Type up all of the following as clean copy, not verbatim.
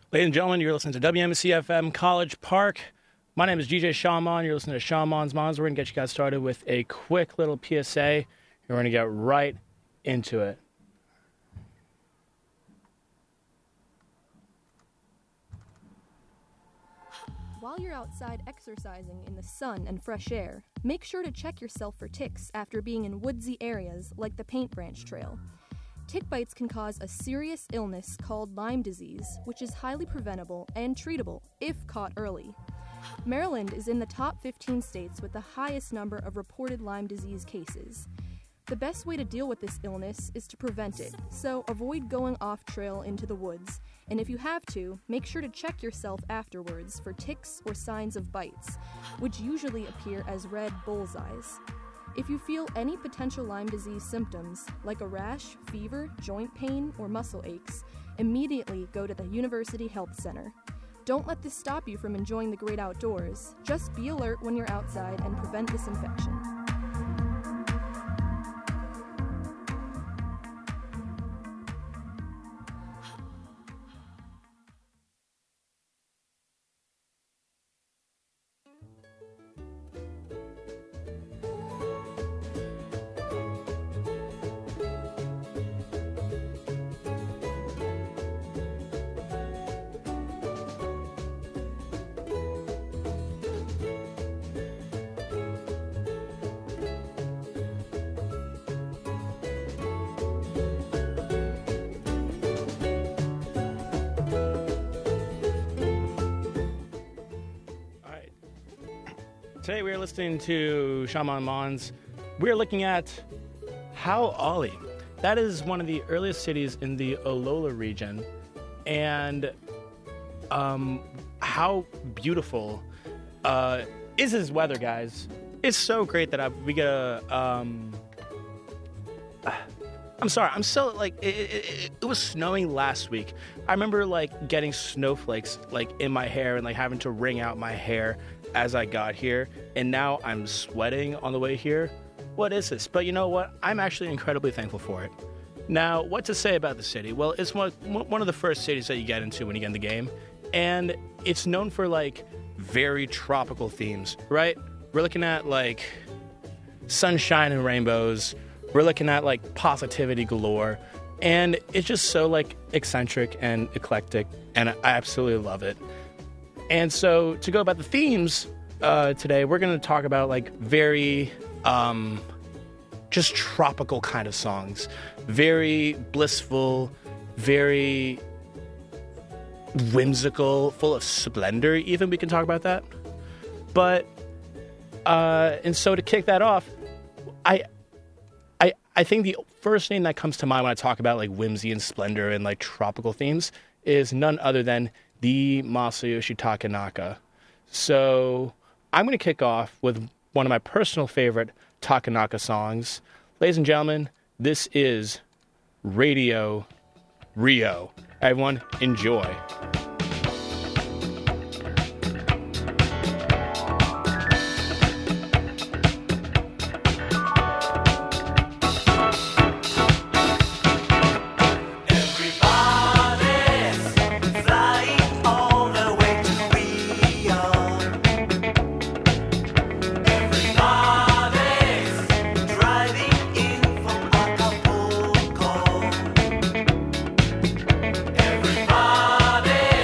Ladies and gentlemen, you're listening to WMCFM College Park. My name is DJ Shaman. You're listening to Shaman's Moms. We're going to get you guys started with a quick little PSA, and we're going to get right into it. While you're outside exercising in the sun and fresh air, make sure to check yourself for ticks after being in woodsy areas like the Paint Branch Trail. Tick bites can cause a serious illness called Lyme disease, which is highly preventable and treatable if caught early. Maryland is in the top 15 states with the highest number of reported Lyme disease cases. The best way to deal with this illness is to prevent it, so avoid going off trail into the woods, and if you have to, make sure to check yourself afterwards for ticks or signs of bites, which usually appear as red bullseyes. If you feel any potential Lyme disease symptoms, like a rash, fever, joint pain, or muscle aches, immediately go to the University Health Center. Don't let this stop you from enjoying the great outdoors. Just be alert when you're outside and prevent this infection. Today we are listening to Shaman Mons. We are looking at Hau'oli. That is one of the earliest cities in the Olola region. And how beautiful is his weather, guys. It's so great that we get a... I'm sorry, I'm so, like, it was snowing last week. I remember, like, getting snowflakes, like, in my hair and, like, having to wring out my hair as I got here, and now I'm sweating on the way here. What is this? But you know what? I'm actually incredibly thankful for it. Now, what to say about the city? Well, it's one of the first cities that you get into when you get in the game, and it's known for, like, very tropical themes, right? We're looking at, like, sunshine and rainbows. We're looking at, like, positivity galore, and it's just so, like, eccentric and eclectic, and I absolutely love it. And so, to go about the themes today, we're going to talk about, like, very, just tropical kind of songs. Very blissful, very whimsical, full of splendor, even. We can talk about that. But, and so to kick that off, I think the first name that comes to mind when I talk about, like, whimsy and splendor and, like, tropical themes is none other than the Masayoshi Takanaka. So I'm going to kick off with one of my personal favorite Takanaka songs. Ladies and gentlemen, this is Radio Rio. Everyone, enjoy. Everybody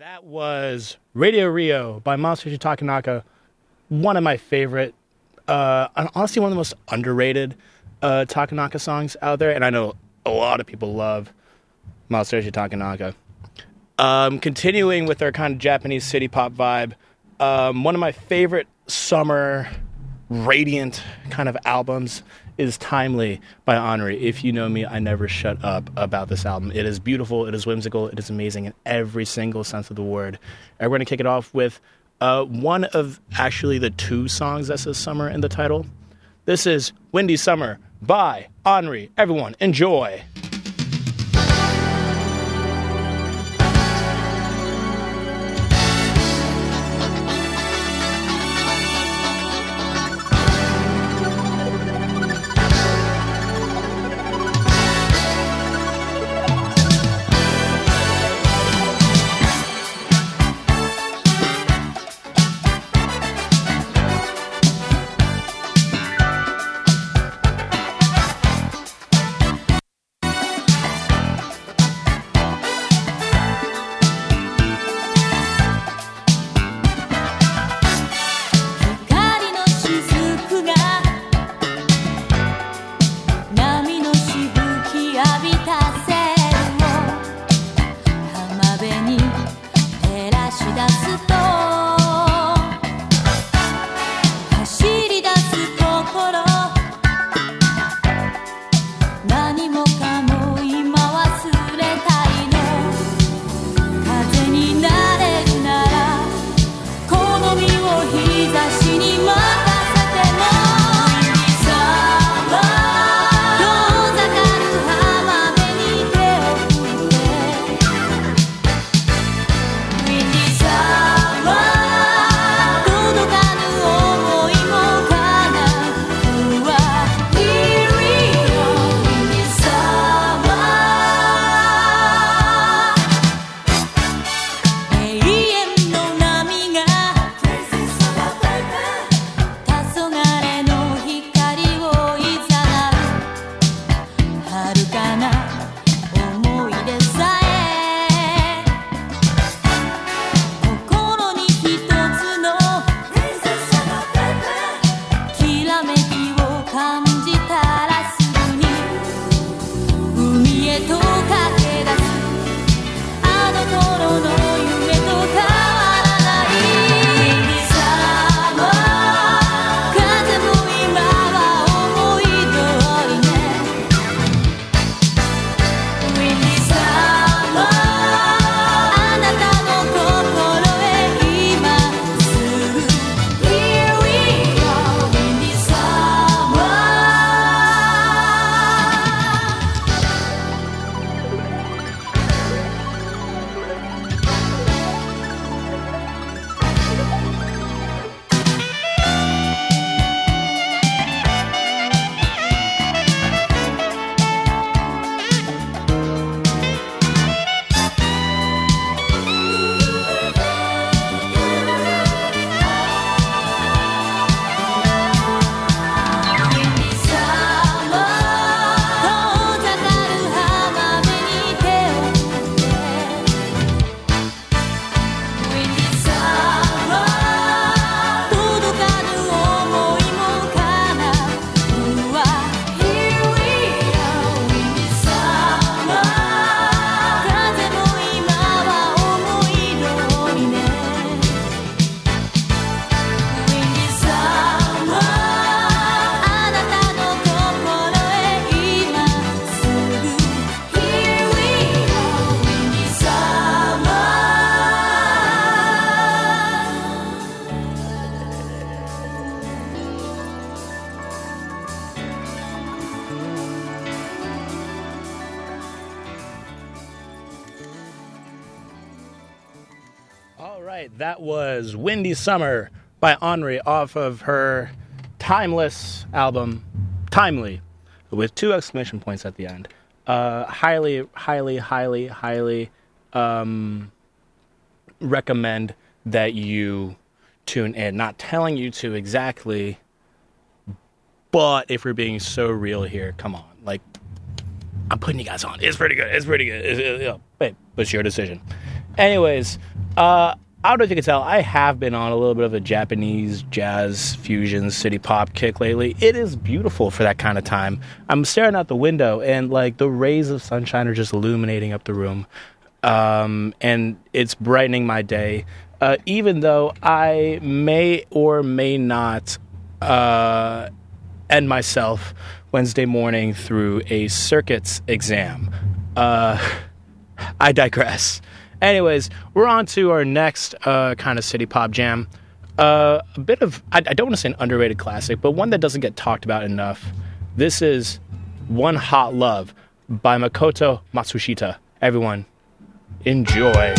That was Radio Rio by Masayoshi Takanaka. One of my favorite, honestly, one of the most underrated Takanaka songs out there. And I know a lot of people love Masayoshi Takanaka. Continuing with our kind of Japanese city pop vibe, one of my favorite summer radiant kind of albums is Timely by Henri. If you know me, I never shut up about this album. It is beautiful, it is whimsical, it is amazing in every single sense of the word. And we're going to kick it off with one of actually the two songs that says summer in the title. This is Windy Summer by Henri. Everyone, enjoy. right, that was Windy Summer by Henri off of her Timeless album, Timely, with 2 exclamation points at the end. Highly recommend that you tune in. Not telling you to exactly, but if we're being so real here, come on. Like, I'm putting you guys on. It's pretty good. It's pretty good. But it's your decision. Anyways, I don't know if you can tell, I have been on a little bit of a Japanese jazz fusion city pop kick lately. It is beautiful for that kind of time. I'm staring out the window and like the rays of sunshine are just illuminating up the room. And it's brightening my day. Even though I may or may not end myself Wednesday morning through a circuits exam. I digress. Anyways, we're on to our next kind of city pop jam. A bit of, I don't want to say an underrated classic, but one that doesn't get talked about enough. This is One Hot Love by Makoto Matsushita. Everyone, enjoy.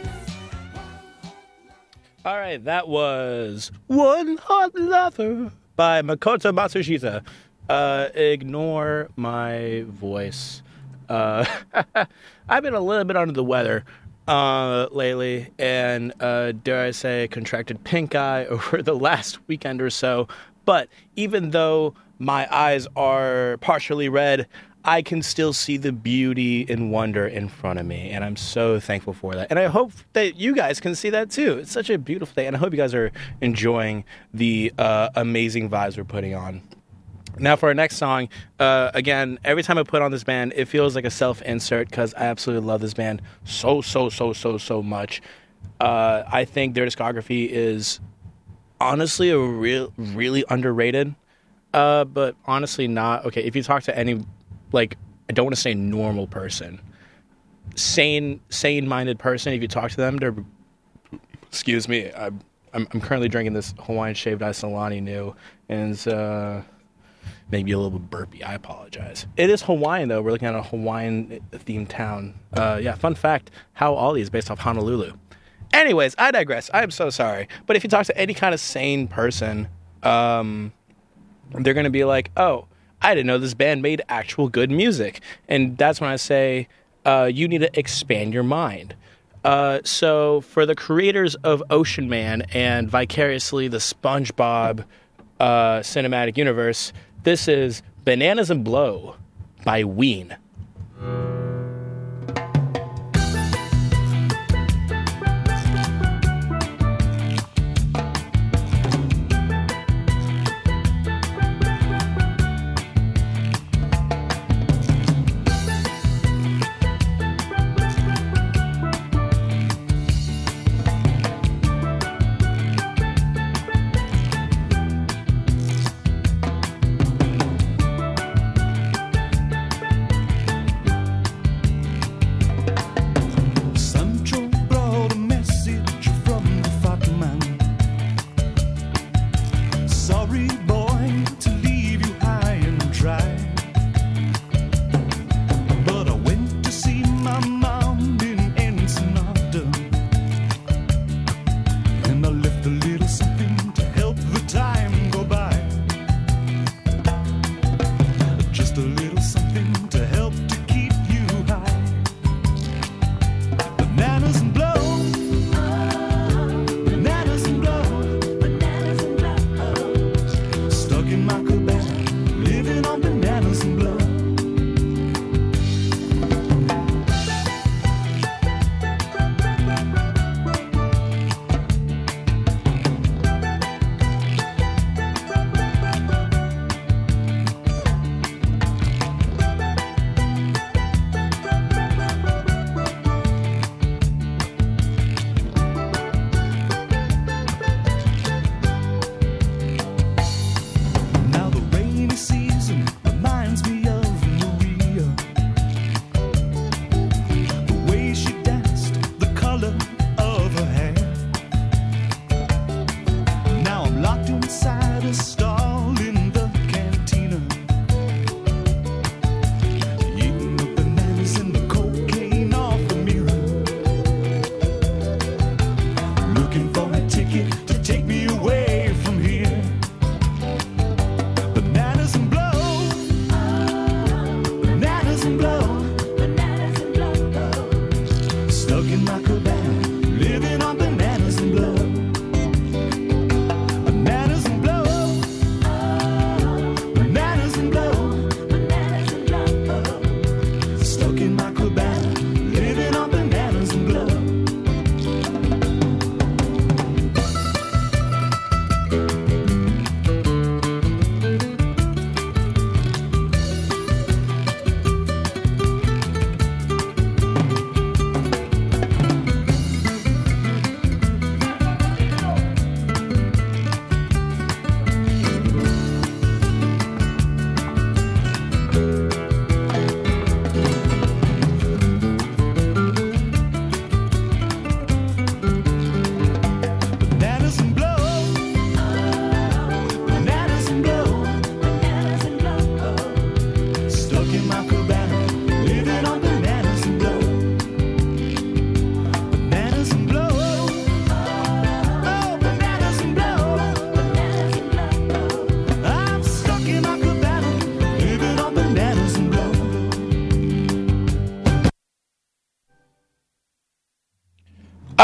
That was One Hot Lover by Makoto Matsushita. Ignore my voice. I've been a little bit under the weather lately, and dare I say, contracted pink eye over the last weekend or so. But even though my eyes are partially red, I can still see the beauty and wonder in front of me, and I'm so thankful for that. And I hope that you guys can see that too. It's such a beautiful day, and I hope you guys are enjoying the amazing vibes we're putting on. Now for our next song, again, every time I put on this band, it feels like a self-insert because I absolutely love this band so much. I think their discography is honestly really underrated, but honestly not. Okay, if you talk to any, like, I don't want to say normal person, sane-minded person, if you talk to them, they're, excuse me, I'm currently drinking this Hawaiian shaved ice Alani Nu, and it's maybe a little bit burpy. I apologize. It is Hawaiian, though. We're looking at a Hawaiian-themed town. Yeah, fun fact, How Ollie is based off Honolulu. Anyways, I digress. I am so sorry. But if you talk to any kind of sane person, they're going to be like, oh, I didn't know this band made actual good music. And that's when I say you need to expand your mind. So for the creators of Ocean Man and vicariously the SpongeBob cinematic universe, this is Bananas and Blow by Ween.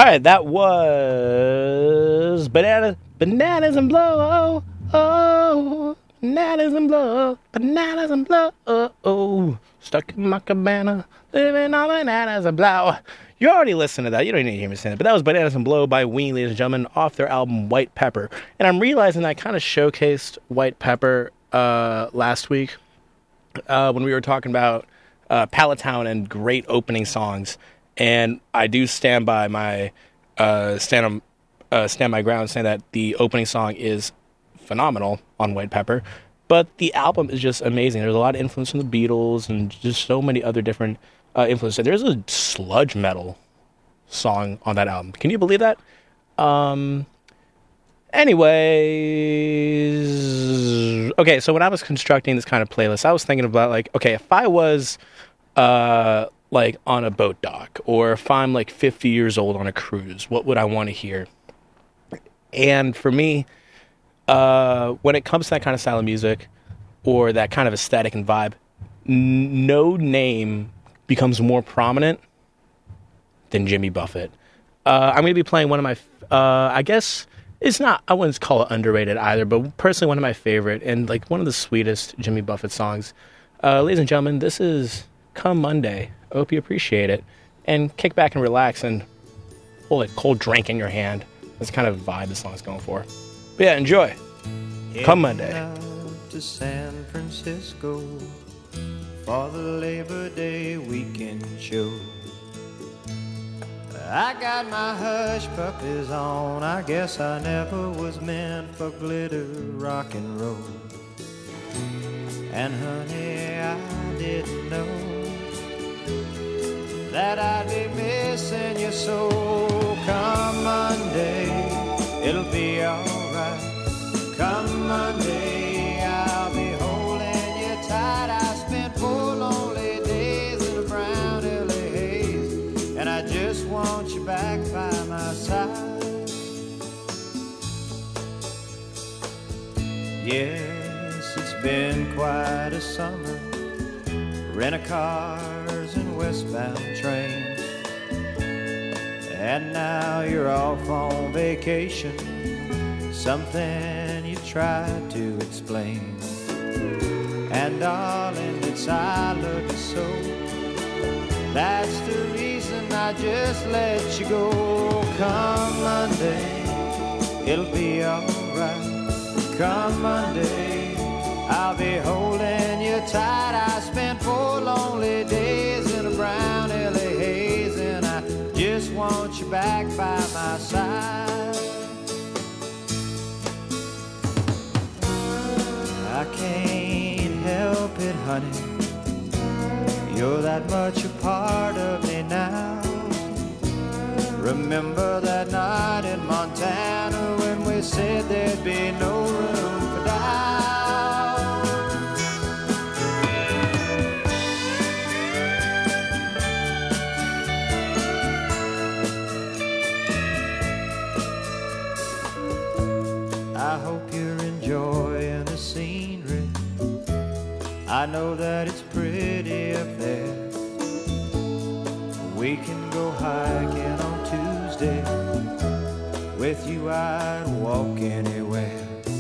right, that was bananas and blow. Oh, bananas and blow, bananas and blow. Oh, stuck in my cabana, living on bananas and blow. You already listened to that. You don't need to hear me sing it. But that was Bananas and Blow by Ween, ladies and gentlemen, off their album White Pepper. And I'm realizing that I kind of showcased White Pepper last week when we were talking about Palatown and great opening songs. And I do stand by my stand my ground saying that the opening song is phenomenal on White Pepper. But the album is just amazing. There's a lot of influence from the Beatles and just so many other different influences. There's a sludge metal song on that album. Can you believe that? Anyways, okay, so when I was constructing this kind of playlist, I was thinking about, like, okay, if I was like on a boat dock, or if I'm like 50 years old on a cruise, what would I want to hear? And for me, when it comes to that kind of style of music or that kind of aesthetic and vibe, no name becomes more prominent than Jimmy Buffett. I'm going to be playing one of my, I guess it's not, I wouldn't call it underrated either, but personally one of my favorite and like one of the sweetest Jimmy Buffett songs. Ladies and gentlemen, this is Come Monday. I hope you appreciate it. And kick back and relax and hold a cold drink in your hand. That's the kind of vibe this song's going for. But yeah, enjoy. Come Monday. To San Francisco for the Labor Day weekend show. I got my hush puppies on. I guess I never was meant for glitter rock and roll. And honey, I didn't know that I'd be missing you so. Come Monday, it'll be alright. Come Monday, I'll be holding you tight. I spent 4 lonely days in a brown LA haze, and I just want you back by my side. Yes, it's been quite a summer, rent-a-cars and westbound trains, and now you're off on vacation, something you tried to explain. And darling, it's I love you so, that's the reason I just let you go. Come Monday, it'll be alright. Come Monday, I'll be holding you tight. I spent 4 lonely days in a brown LA haze, and I just want you back by my side. I can't help it, honey, you're that much a part of me now. Remember that night in Montana when we said there'd be no room for doubt. I hope you're enjoying the scenery. I know that it's pretty up there. We can go hiking on Tuesday. With you I'd walk anywhere.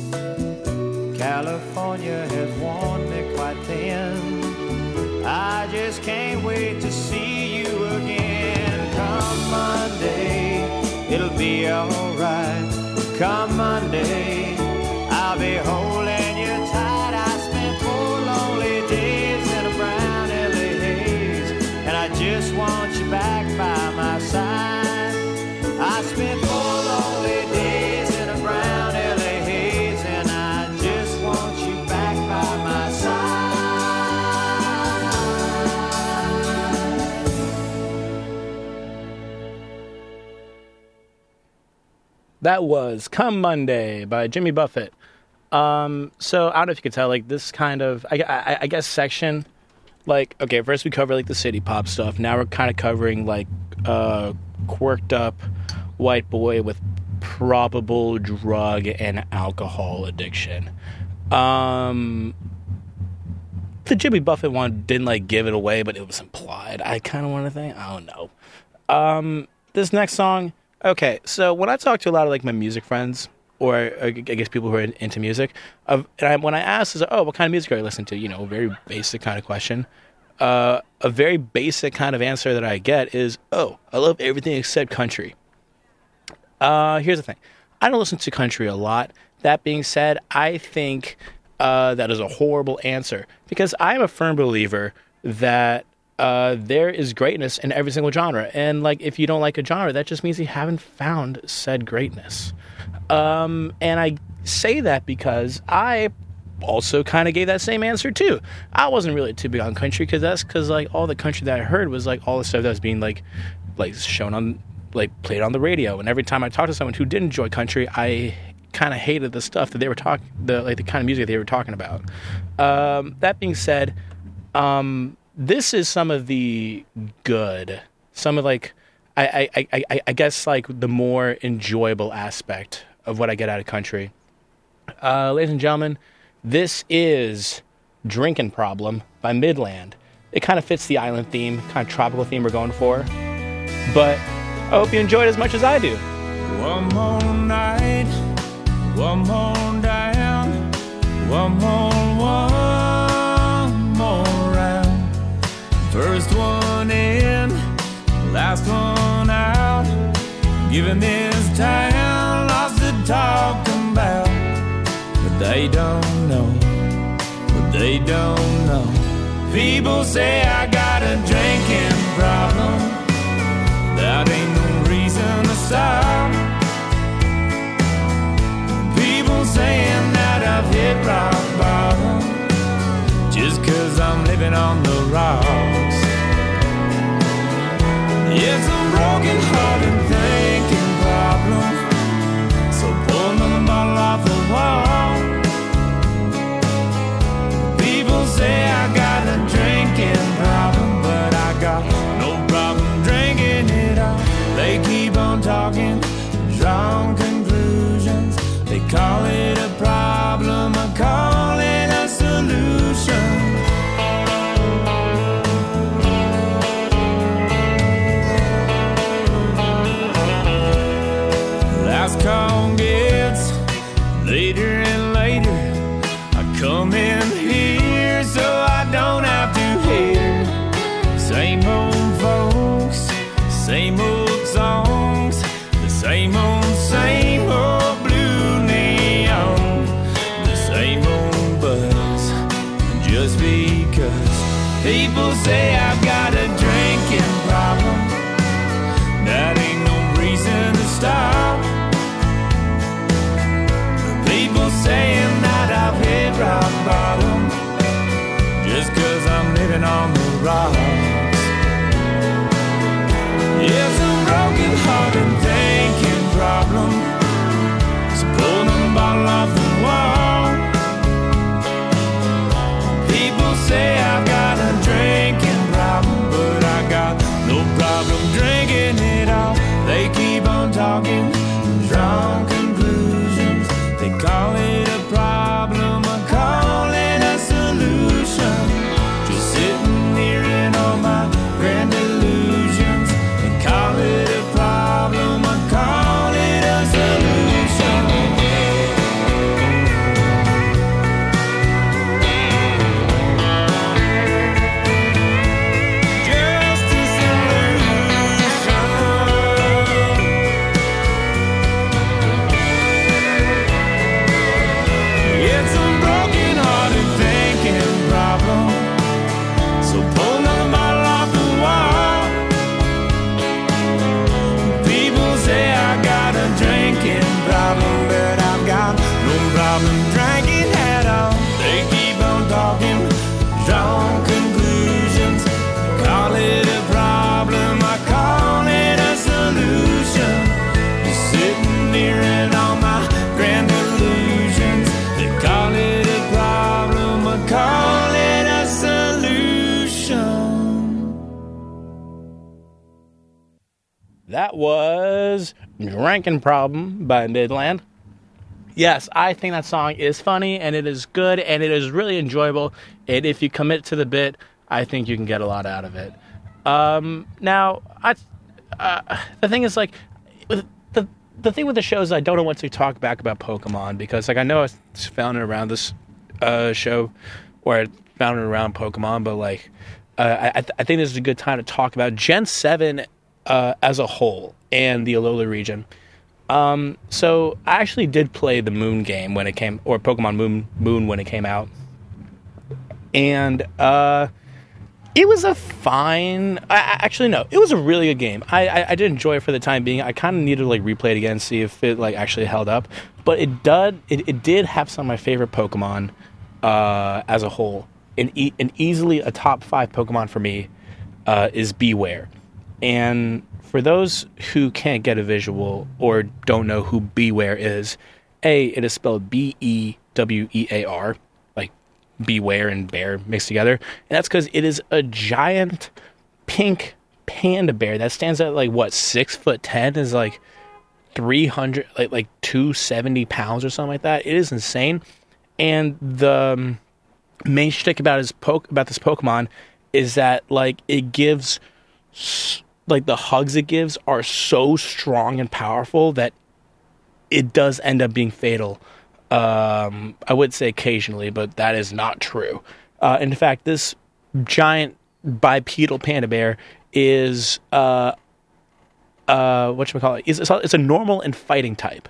California has worn me quite thin. I just can't wait to see you again. Come Monday, it'll be alright. Come Monday, I'll be holding you tight. I spent 4 lonely days in a brown LA haze, and I just want you back by my side. I spent 4 lonely days in a brown LA haze, and I just want you back by my side. That was Come Monday by Jimmy Buffett. So I don't know if you could tell, like, this kind of, I guess, section, like, okay, first we cover, like, the city pop stuff. Now we're kind of covering, like, quirked up white boy with probable drug and alcohol addiction. The Jimmy Buffett one didn't, like, give it away, but it was implied. I kind of want to think, I don't know. This next song, Okay, so when I talk to a lot of like my music friends, or I guess people who are into music, when I ask, is what kind of music are you listening to? A very basic kind of question. A very basic kind of answer that I get is, I love everything except country. Here's the thing. I don't listen to country a lot. That being said, I think that is a horrible answer because I'm a firm believer that there is greatness in every single genre. And like, if you don't like a genre, that just means you haven't found said greatness. And I say that because I also kind of gave that same answer too. I wasn't really too big on country because like all the country that I heard was like all the stuff that was being like shown on, like played on the radio. And every time I talked to someone who did enjoy country, I kind of hated the stuff that they were talking, the kind of music they were talking about. That being said, this is some of the good, some of like, I guess like the more enjoyable aspect of what I get out of country. Ladies and gentlemen, this is Drinking Problem by Midland. It kind of fits the island theme, kind of tropical theme we're going for. But I hope you enjoyed it as much as I do. One more night, one more down, one more round. First one in, last one out. Giving this town lots to talk about. But they don't know, People say I got a drinking problem. That ain't no reason to stop. People saying that I've hit rock bottom just 'cause I'm living on the rocks. It's a broken hearted thinking problem. So pull another bottle off the wall. People say I got a drinking problem, but I got no problem drinking it all. They keep on talking, drawing conclusions. They call it a problem, I call it a solution. Last call gets later and later. I come in here so I don't have to hear same old folks, same old songs, the same old blue neon, the same old buzz. Just because people say I've got a drinking problem, that ain't no reason to stop. People saying that I've hit rock bottom just 'cause I'm living on the rocks. It's a broken hearted thinking problem. So pull the bottle off the wall. People say I've got a drinking problem, but I got no problem drinking it all. They keep on talking, drawing conclusions. They call it a problem, I call it a solution. Just sitting here in all my grand illusions. They call it a problem, I call it a solution. Just a solution. It's a broken hearted thinking problem. So pull another bottle off the wall. People say I got a drinking problem, but I've got no problem drinking at all. They keep on talking, drawing conclusions. Call it a problem, I call it a solution. Just sitting here in all my grand illusions. They call it a problem, I call it a solution. That was Drinking Problem by Midland. Yes, I think that song is funny, and it is good, and it is really enjoyable. And if you commit to the bit, I think you can get a lot out of it. Now, the thing is, like, the thing with the show is I don't know what to talk back about Pokemon, because like I know it's founded around this show, or I founded around Pokemon, but like I think this is a good time to talk about Gen 7 as a whole and the Alola region. So I actually did play the Moon game when it came, or Pokemon Moon when it came out, and it was a fine. Actually, no, it was a really good game. I did enjoy it for the time being. I kind of needed to like replay it again and see if it like actually held up. But it did have some of my favorite Pokemon as a whole. And easily a top 5 Pokemon for me is Bewear. And for those who can't get a visual or don't know who Bewear is, it is spelled Bewear, like beware and bear mixed together. And that's because it is a giant pink panda bear that stands at like 6'10", is like 300, like 270 pounds or something like that. It is insane. And the main shtick about this Pokemon is that like it gives, like the hugs it gives are so strong and powerful that it does end up being fatal. I would say occasionally, but that is not true. In fact, this giant bipedal panda bear is whatchamacallit? It's a normal and fighting type.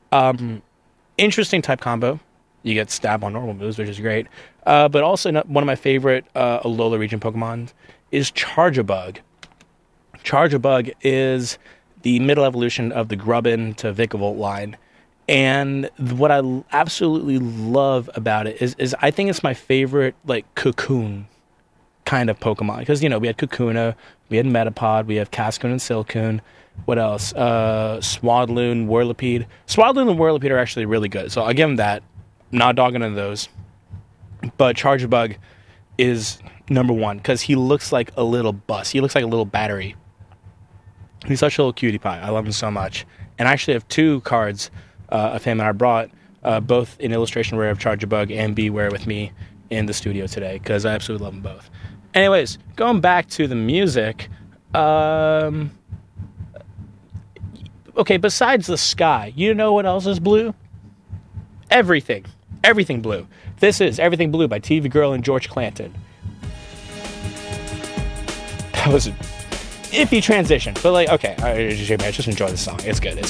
Interesting type combo. You get stab on normal moves, which is great. But also one of my favorite Alola region Pokemon is Charjabug. Charjabug is the middle evolution of the Grubbin to Vikavolt line. And what I absolutely love about it is I think it's my favorite like Cocoon kind of Pokemon. Because, we had Kakuna, we had Metapod, we have Cascoon and Silcoon. What else? Swadloon, Whirlipede. Swadloon and Whirlipede are actually really good, so I'll give them that. Not dogging on those. But Charjabug is number one because he looks like a little bus. He looks like a little battery. He's such a little cutie pie. I love him so much. And I actually have 2 cards of him, and I brought both an illustration rare of Charjabug and Bewear with me in the studio today because I absolutely love them both. Anyways, going back to the music. Okay, besides the sky, you know what else is blue? Everything. Everything blue. This is Everything Blue by TV Girl and George Clanton. That was an iffy transition, but like, okay, I just enjoy the song. It's good.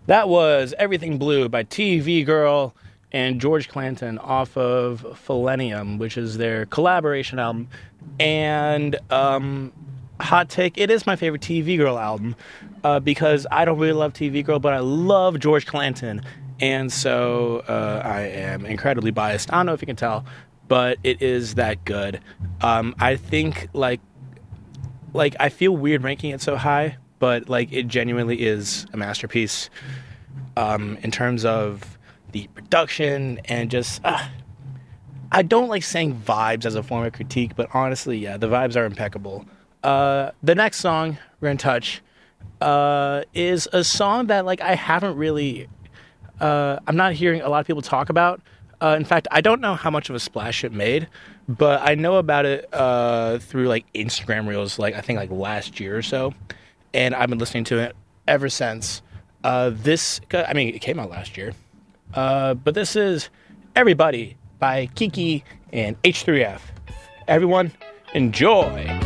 That was Everything Blue by TV Girl and George Clanton off of Philenium, which is their collaboration album. And hot take, it is my favorite TV Girl album because I don't really love TV Girl, but I love George Clanton. And so I am incredibly biased. I don't know if you can tell, but it is that good. I think, like I feel weird ranking it so high, but like it genuinely is a masterpiece in terms of the production and just I don't like saying vibes as a form of critique, but honestly, yeah, the vibes are impeccable. The next song we're gonna touch is a song that like I haven't really I'm not hearing a lot of people talk about. In fact, I don't know how much of a splash it made, but I know about it through like Instagram reels, like I think like last year or so, and I've been listening to it ever since. It came out last year, but this is Everybody by Kiki and H3F. Everyone, enjoy.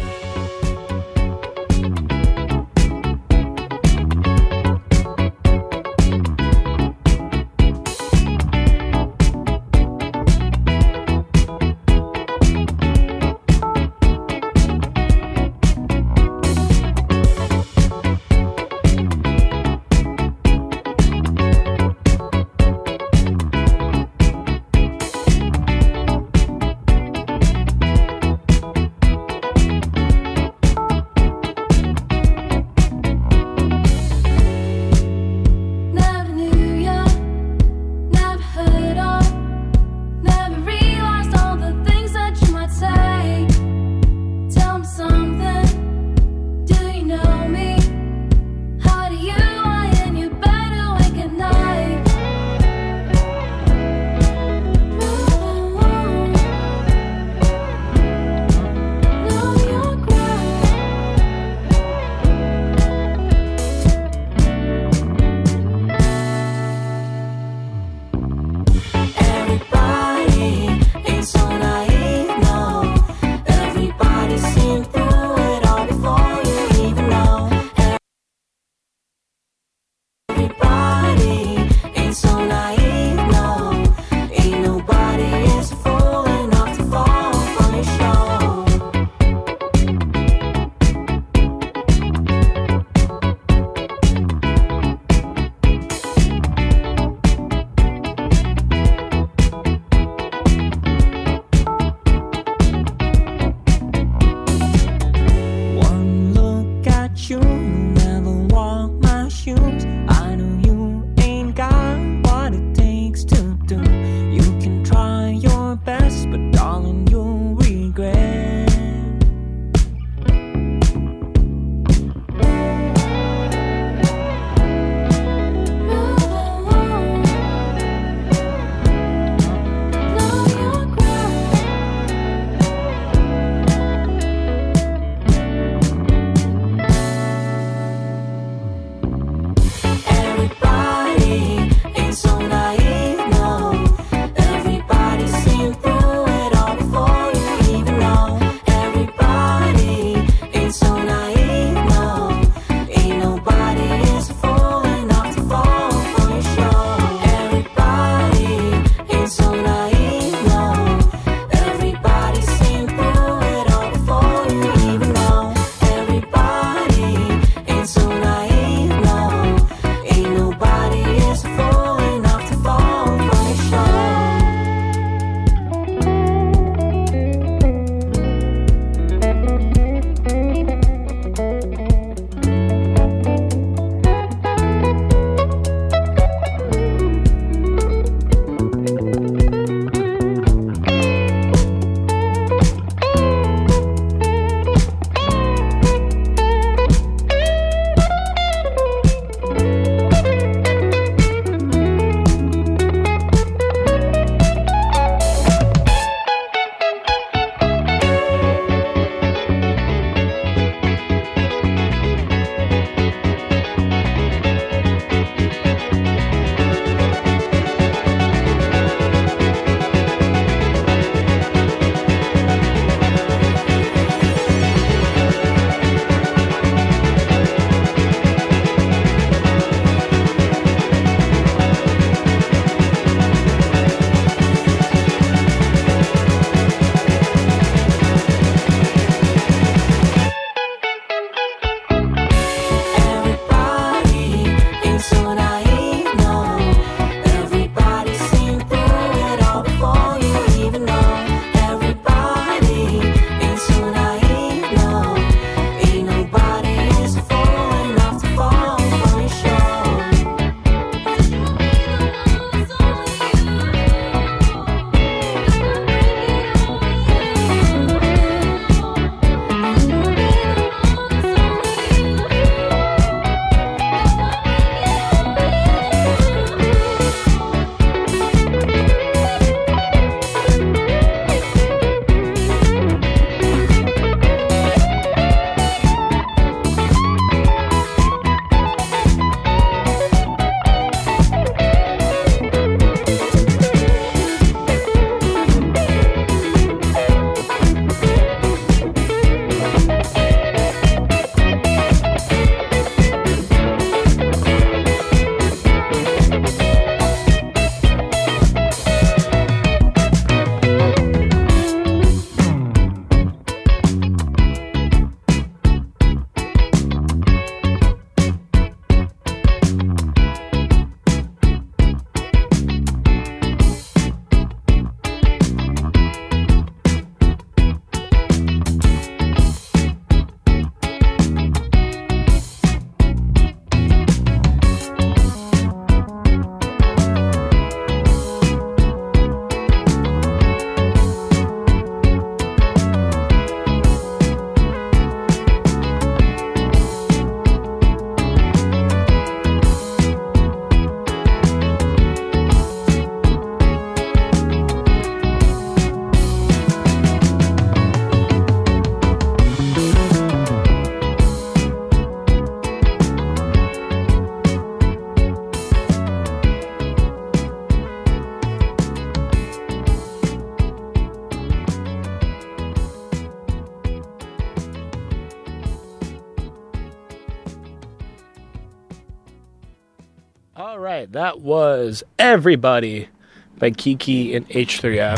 All right, that was Everybody by Kiki and H3F.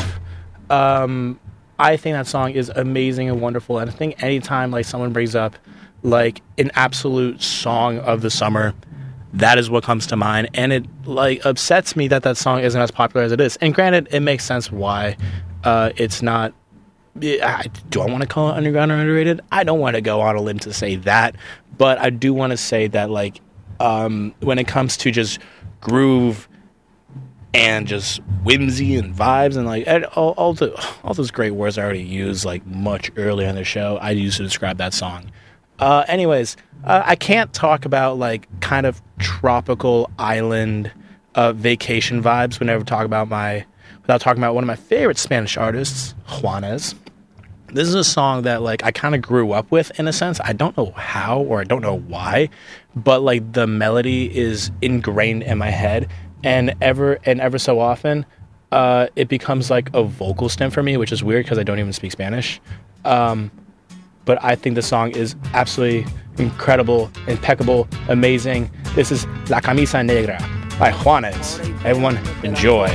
I think that song is amazing and wonderful, and I think anytime like someone brings up like an absolute song of the summer, that is what comes to mind, and it like upsets me that that song isn't as popular as it is. And granted, it makes sense why it's not. Do I want to call it underground or underrated? I don't want to go on a limb to say that, but I do want to say that like when it comes to just groove and just whimsy and vibes and like all those great words I already used like much earlier in the show, I used to describe that song. Anyways, I can't talk about like kind of tropical island vacation vibes without talking about one of my favorite Spanish artists, Juanes. This is a song that like I kind of grew up with in a sense. I don't know how or I don't know why, but like the melody is ingrained in my head, and ever so often it becomes like a vocal stem for me, which is weird because I don't even speak Spanish. But I think the song is absolutely incredible, impeccable, amazing. This is La Camisa Negra by Juanes. Everyone enjoy.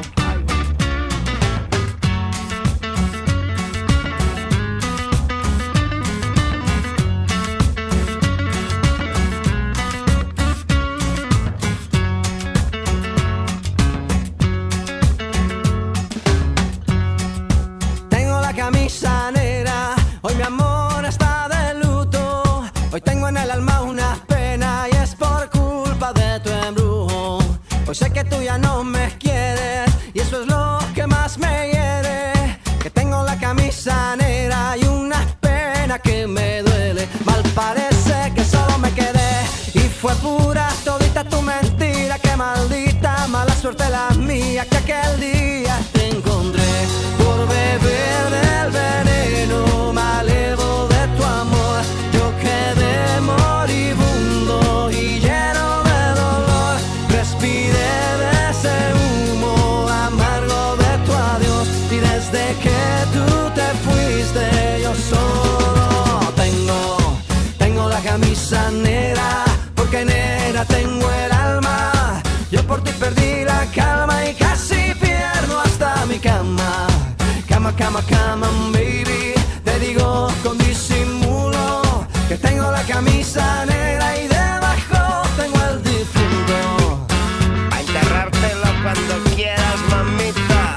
Hoy tengo en el alma una pena y es por culpa de tu embrujo. Hoy sé que tú ya no me quieres y eso es lo que más me hiere. Que tengo la camisa negra y una pena que me duele. Mal parece que solo me quedé y fue pura todita tu mentira. Que maldita mala suerte la mía que aquel día te encontré por beber del veneno malevo de tu amor. Yo quedé moribundo y lleno de dolor. Respiré de ese humo amargo de tu adiós. Y desde que tú te fuiste yo solo tengo la camisa negra. Porque negra tengo el alma. Yo por ti perdí la calma y casi pierdo hasta mi cama. Cama, cama, cama, baby. Te digo con disimulo que tengo la camisa negra y debajo tengo el difunto. A enterrártelo cuando quieras, mamita.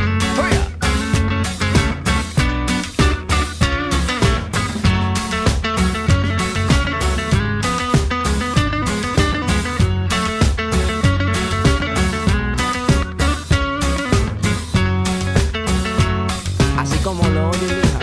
Así como lo oye, hija.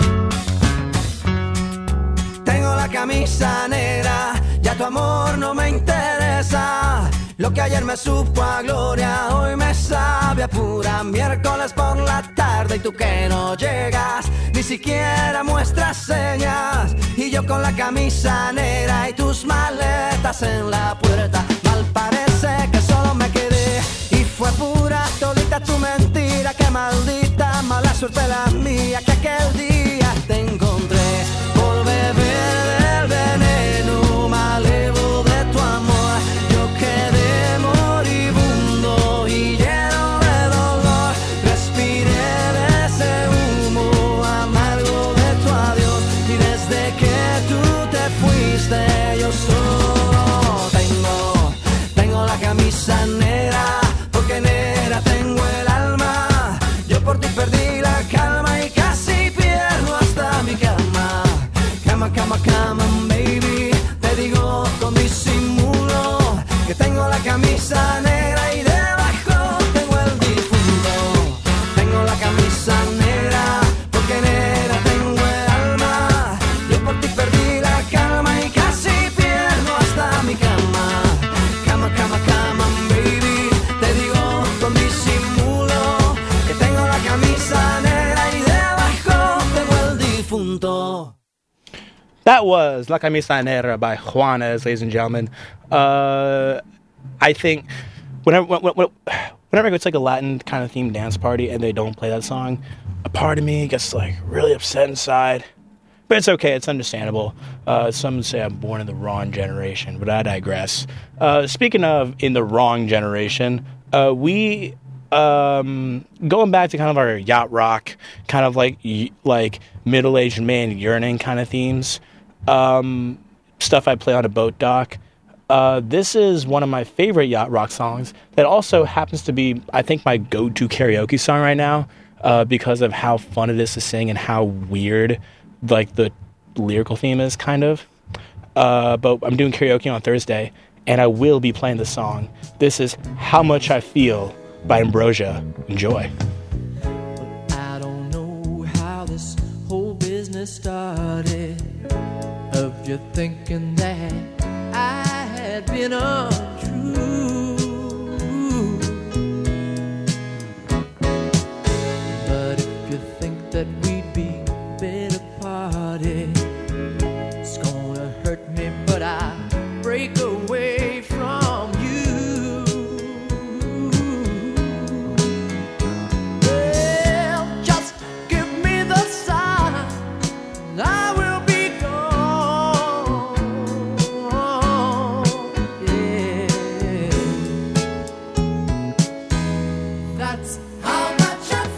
Tengo la camisa negra, ya tu amor no me interesa. Lo que ayer me supo a gloria, hoy me sabe a pura. Miércoles por la tarde y tú que no llegas, ni siquiera muestras señas. Y yo con la camisa negra y tus maletas en la puerta. Mal parece que solo me quedé y fue pura todita tu mentira. Que maldita mala suerte la mía que aquel día te encontré por beber del veneno malevo de tu amor. Yo quedé moribundo y lleno de dolor. Respiré de ese humo amargo de tu adiós. Y desde que tú te fuiste yo solo tengo la camisa negra. Porque negra tengo el alma. Yo por ti perdí la calma y casi pierdo hasta mi cama. Cama, cama, cama, baby. Te digo con disimulo que tengo la camisa negra y debajo tengo el difunto. Tengo la camisa negra porque negra tengo el alma. Yo por ti perdí la calma y casi pierdo hasta mi cama. Cama, cama, cama, baby. Te digo con disimulo que tengo la camisa negra y debajo tengo el difunto. That was La Camisa Negra by Juanes, ladies and gentlemen. I think whenever I go to like a Latin kind of themed dance party and they don't play that song, a part of me gets like really upset inside But it's okay. It's understandable. Some say I'm born in the wrong generation, but I digress. Speaking of in the wrong generation, we going back to kind of our yacht rock, kind of like middle-aged man yearning kind of themes, stuff I play on a boat dock. This is one of my favorite yacht rock songs that also happens to be, I think, my go-to karaoke song right now, because of how fun it is to sing and how weird like the lyrical theme is, kind of. But I'm doing karaoke on Thursday, and I will be playing the song. This is How Much I Feel by Ambrosia. Enjoy. I don't know how this whole business started, of you thinking that I had been untrue. But if you think that we'd be better parted, it's gonna hurt me, but I break away from you. Well, just give me the sign, I will be gone. Yeah, that's how much I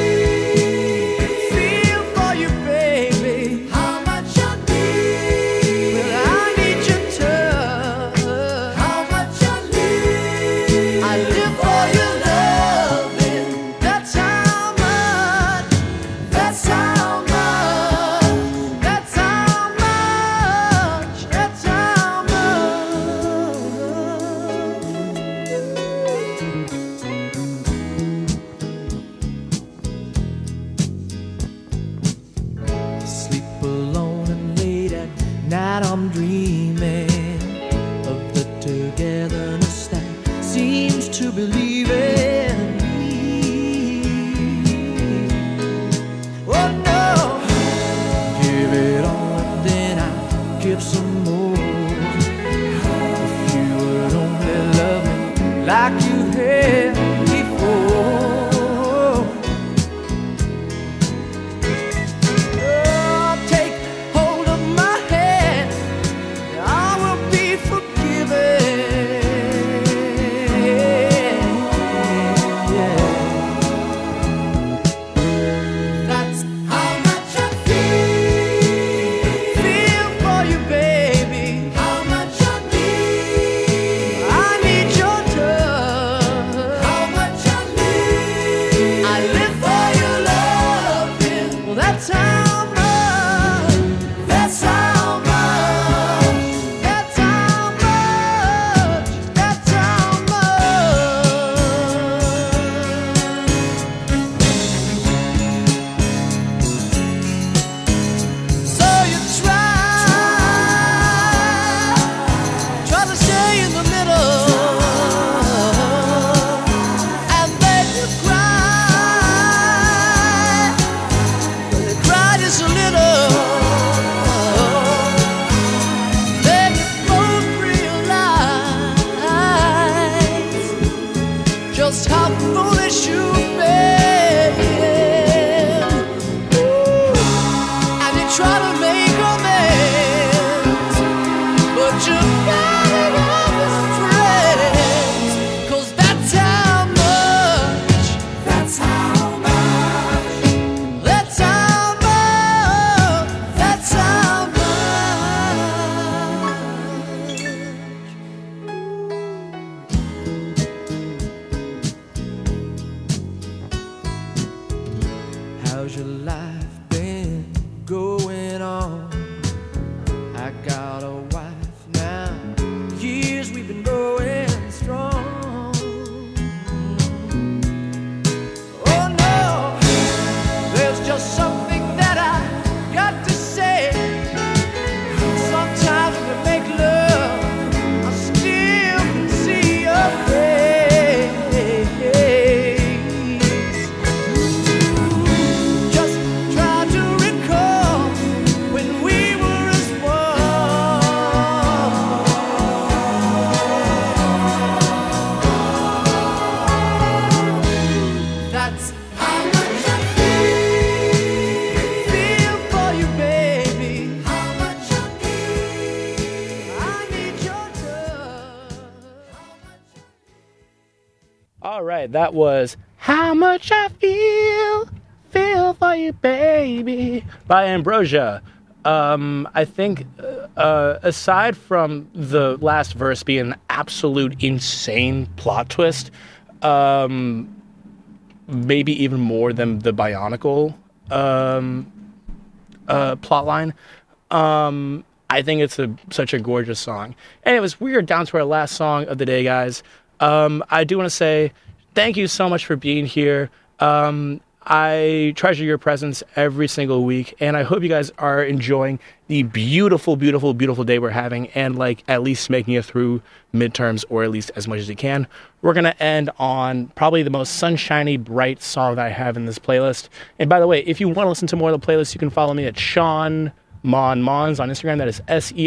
feel for you, baby. How much I need. Well, I need your touch. How much I need. I live for your loving. That's how much. That's how much. That's how much. That's how much. Sleep alone and late at night I'm dreaming of the togetherness that seems to believe in me. Oh no, give it all and then I give some more. If you would only love me like you had before. Oh, take hold of my hand, I will be forgiven. Yeah. That's how much I feel for you, baby. How much I need your touch. How much I need. I live for your loving. Well, that's how much. That's how much. That's how much. That's how much. So you try to stay in the middle, and then you cry just a little. Then you both realize just how foolish you've been, and you try to make amends, but you gotta have his friends, 'cause that's how much. That's how much. That's how much. That's how much. How's your life been going on? I got a wife now. Years we've been going strong. Oh no, there's just something that I got to say. Sometimes when we make love, I still can see your face. Just try to recall when we were as one. All right, that was How Much I Feel for You, Baby by Ambrosia. I think aside from the last verse being an absolute insane plot twist, maybe even more than the Bionicle plot line, I think it's such a gorgeous song. Anyways, we are down to our last song of the day, guys. I do want to say thank you so much for being here. I treasure your presence every single week, and I hope you guys are enjoying the beautiful, beautiful, beautiful day we're having, and like at least making it through midterms, or at least as much as you can. We're going to end on probably the most sunshiny, bright song that I have in this playlist. And by the way, if you want to listen to more of the playlist, you can follow me at Sean Mons on Instagram. That is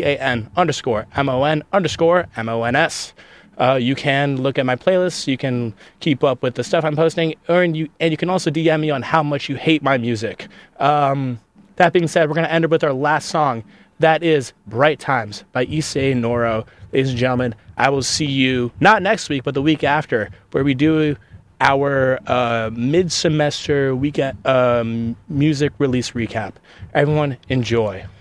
SEAN_MON_MONS. You can look at my playlists. You can keep up with the stuff I'm posting, and you can also DM me on how much you hate my music. That being said, we're going to end up with our last song. That is Bright Times by Issei Noro. Ladies and gentlemen, I will see you not next week, but the week after, where we do our mid-semester weekend music release recap. Everyone, enjoy.